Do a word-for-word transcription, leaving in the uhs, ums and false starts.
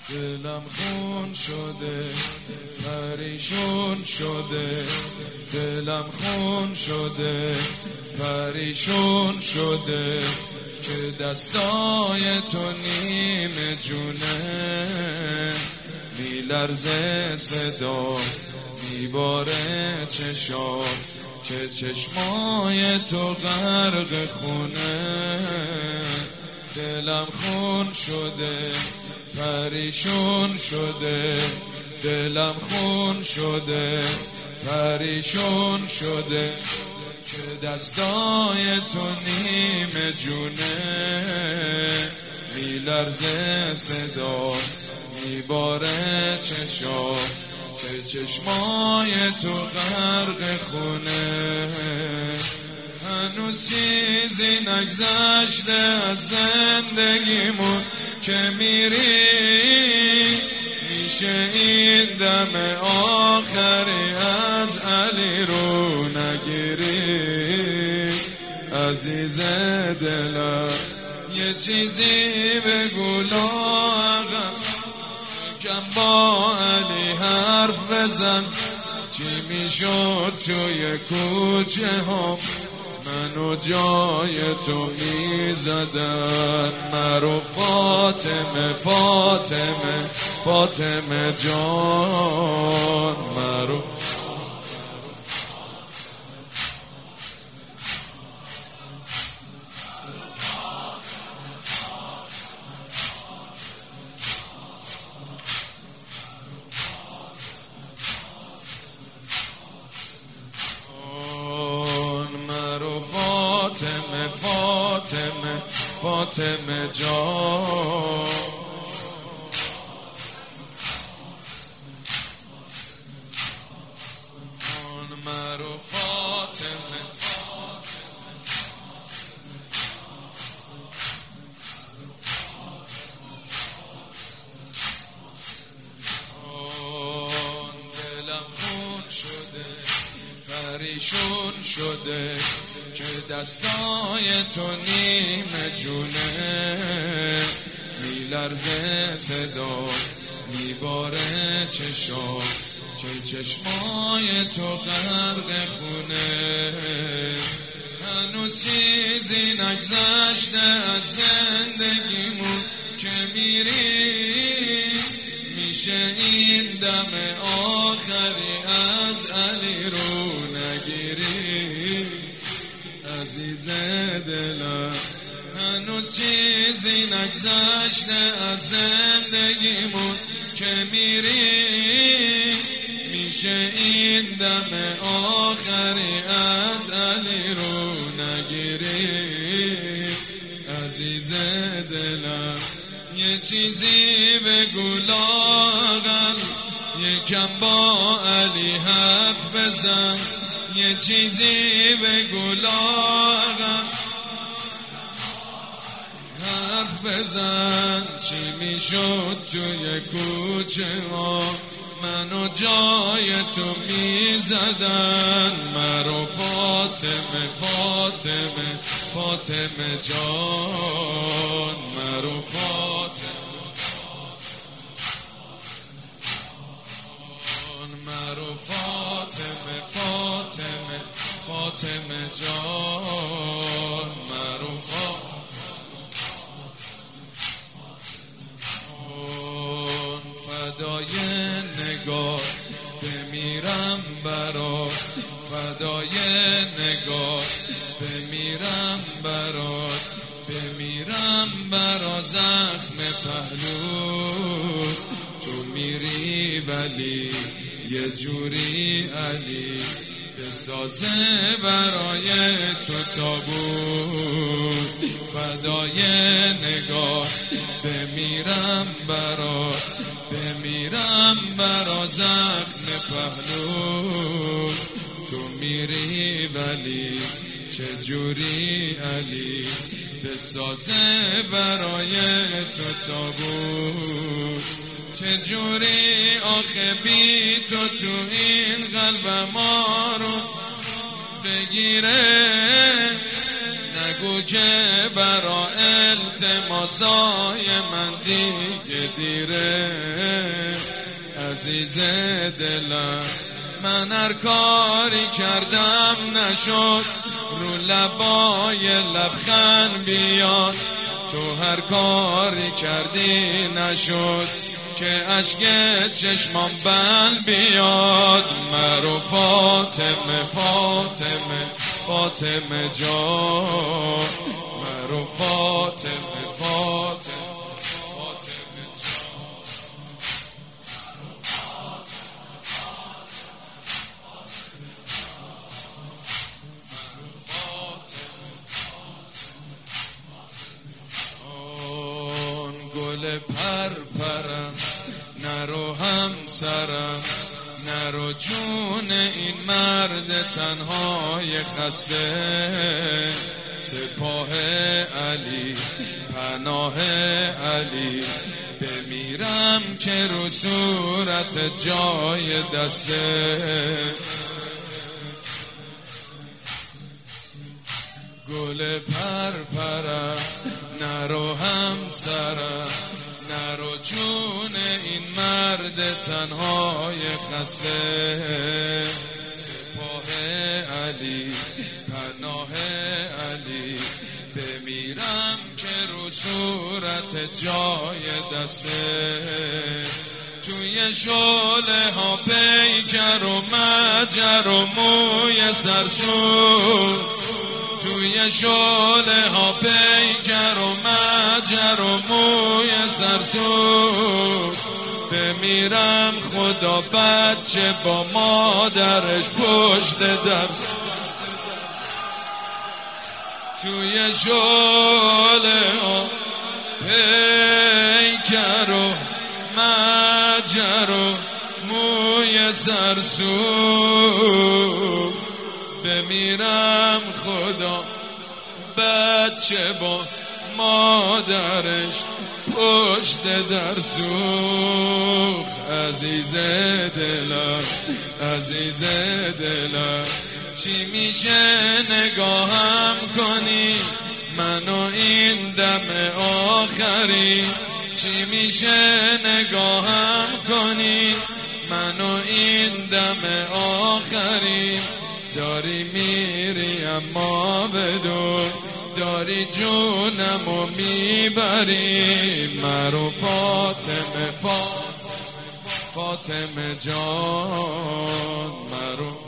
دلم خون شده پریشون شده، دلم خون شده پریشون شده، که دستای تو نیمه جونه، میلرزه صدا میباره چشام، که چشمای تو غرق خونه. دلم خون شده پریشون شده، دلم خون شده پریشون شده، که دستای تو نیمه جونه، میلرزه صدا میباره چشام، که چشمای تو غرق خونه. هنوز چیزی نگذشته از زندگیمون که میری، میشه این دم آخری از علی رو نگیری. عزیز دلم یه چیزی بگو لاغر، کم با علی حرف بزن، چی میشد توی کوچه ها منو جای تو میزدن. مرو فاطمه فاطمه فاطمه جان، مرو فاطمه فاطمه فاطمه جان. مرو فاطمه دلم خون شده پریشون شده، که دستای تو نیمه جونه، میلرزه صدا میباره چشام، که چشمای تو غرق خونه. هنوز چیزی نگذشته از زندگیمون که میری، میشه این دم آخری از علی رو نگیری. عزیز دلم هنوز چیزی نگذشته از زندگیمون که میری، میشه این دم آخری از علی رو نگیری. عزیز دلم یه چیزی بگو لاغر، یکم با علی حرف بزن، یه چیزی بگو لاغر حرف بزن، چی میشد توی کوچه ها منو جای تو میزدن. مرو فاطمه فاطمه فاطمه جان، مرو فاطمه مرو فاطمه فاطمه فاطمه جان، مرو فاطمه فدای نگاه بمیرم برات، فدای نگاه بمیرم برات، بمیرم برا زخم پهلو. تو میری ولی یه جوری علی بسازه برای تو تابوت. فدای نگاه بمیرم برات، بمیرم برا زخم پهلو. تو میری ولی چه جوری علی بسازه برای تو تابوت. چه جوری آخه بی تو تو این قلب ما رو بگیره، بگو که برا التماسای من دیگه دیره. عزیز دلم من هر کاری کردم نشد، رو لبای لبخند بیاد. تو هر کاری کردی نشد که اشک چشمام بند بیاد. مرو فاطمه فاطمه فاطمه جان، مرو فاطمه فاطمه فاطمه جان. گل پر پرم نرو همسرم، نرو جون این مرد تنهای خسته. سپاه علی پناه علی، بمیرم که رو صورت جای دسته. گل پر پرم نرو همسرم، نرو جون این مرد تنهای خسته. سپاه علی پناه علی، بمیرم که رو صورت جای دسته. توی شعله ها پیکر و مجر و موی سرسود، توی شعله ها پیکر و مجر و موی سرسود. بمیرم خدا بچه با مادرش پشت درس. توی شعله ها پیکر و مجر و موی سرسود. بمیرم خدا بچه با مادرش پشت در سوخ. عزیز دلم عزیز دلم، چی میشه نگاهم کنی منو این دم آخری؟ چی میشه نگاهم کنی منو این دم آخری؟ داری میری اما بدون داری جونمو میبری. مرو فاطمه فاطمه فاطمه جان، مرو